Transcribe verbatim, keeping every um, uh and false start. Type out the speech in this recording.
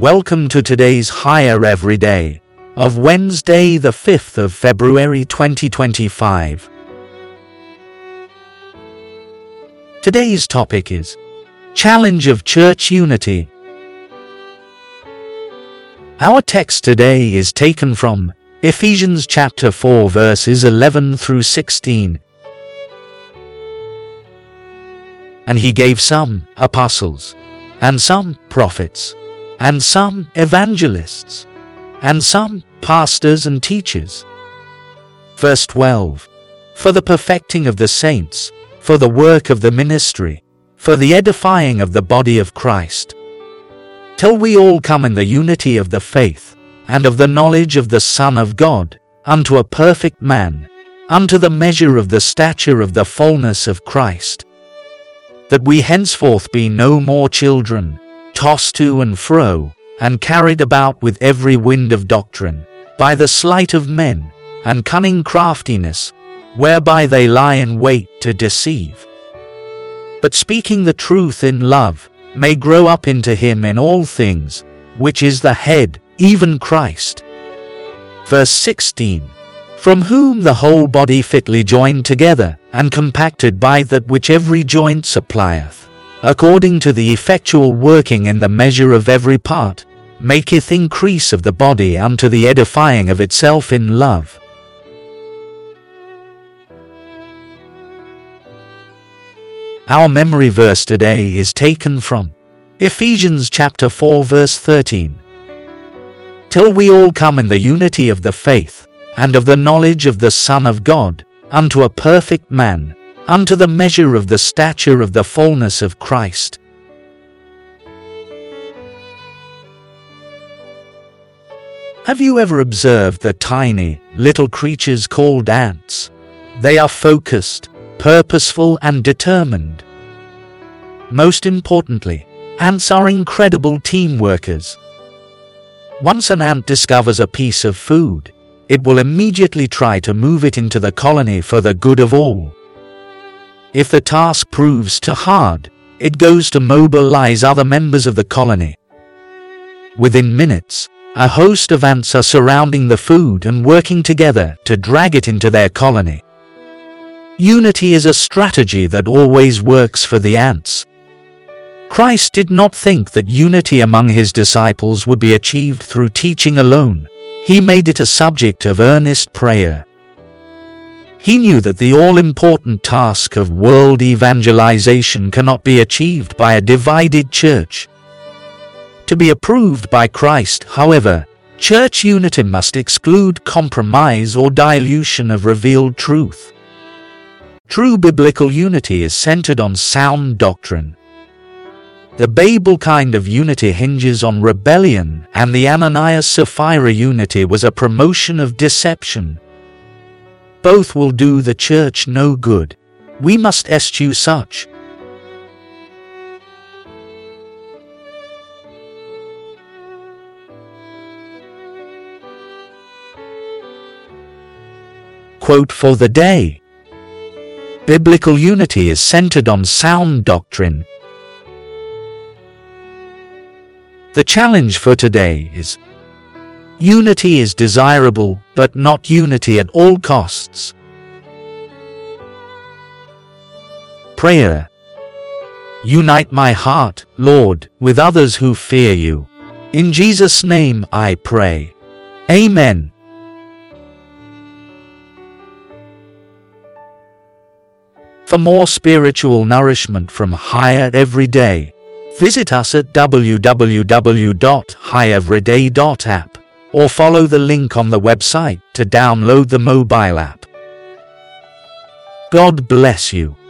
Welcome to today's Higher Everyday of Wednesday the fifth of February twenty twenty-five. Today's topic is Challenge of Church Unity. Our text today is taken from Ephesians chapter four verses eleven through sixteen. And he gave some apostles, and some prophets, and some evangelists, and some pastors and teachers. Verse twelve. For the perfecting of the saints, for the work of the ministry, for the edifying of the body of Christ, till we all come in the unity of the faith, and of the knowledge of the Son of God, unto a perfect man, unto the measure of the stature of the fullness of Christ, that we henceforth be no more children, tossed to and fro, and carried about with every wind of doctrine, by the sleight of men, and cunning craftiness, whereby they lie in wait to deceive. But speaking the truth in love, may grow up into him in all things, which is the head, even Christ. Verse sixteen. From whom the whole body fitly joined together, and compacted by that which every joint supplieth, according to the effectual working in the measure of every part, maketh increase of the body unto the edifying of itself in love. Our memory verse today is taken from Ephesians chapter four verse thirteen. Till we all come in the unity of the faith, and of the knowledge of the Son of God, unto a perfect man, unto the measure of the stature of the fullness of Christ. Have you ever observed the tiny, little creatures called ants? They are focused, purposeful, and determined. Most importantly, ants are incredible team workers. Once an ant discovers a piece of food, it will immediately try to move it into the colony for the good of all. If the task proves too hard, it goes to mobilize other members of the colony. Within minutes, a host of ants are surrounding the food and working together to drag it into their colony. Unity is a strategy that always works for the ants. Christ did not think that unity among his disciples would be achieved through teaching alone. He made it a subject of earnest prayer. He knew that the all-important task of world evangelization cannot be achieved by a divided church. To be approved by Christ, however, church unity must exclude compromise or dilution of revealed truth. True biblical unity is centered on sound doctrine. The Babel kind of unity hinges on rebellion, and the Ananias-Sapphira unity was a promotion of deception. Both will do the church no good. We must eschew such. Quote for the day. Biblical unity is centered on sound doctrine. The challenge for today is: unity is desirable, but not unity at all costs. Prayer. Unite my heart, Lord, with others who fear you. In Jesus' name I pray. Amen. For more spiritual nourishment from Higher Everyday, visit us at w w w dot high everyday dot app or follow the link on the website to download the mobile app. God bless you.